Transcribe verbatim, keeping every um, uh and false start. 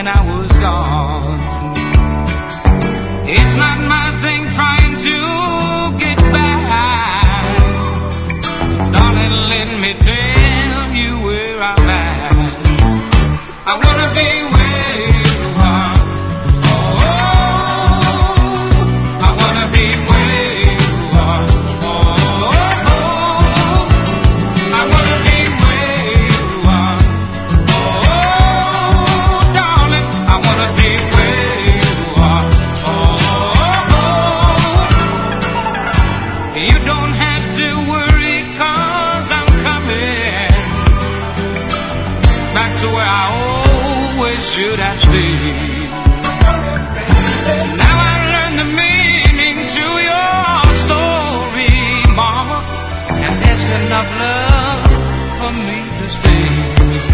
when I was gone. It's not my thing trying to get back. Darling, let me tell you where I'm at. I wanna be where you are. Oh, I wanna be where you are. Oh, I wanna be where you are. Oh, darling, I wanna be where you are. Oh, you don't have to worry, 'cause I'm coming back to where I always should have stayed. Now I learned the meaning to your story, Mama, and there's enough love for me to stay.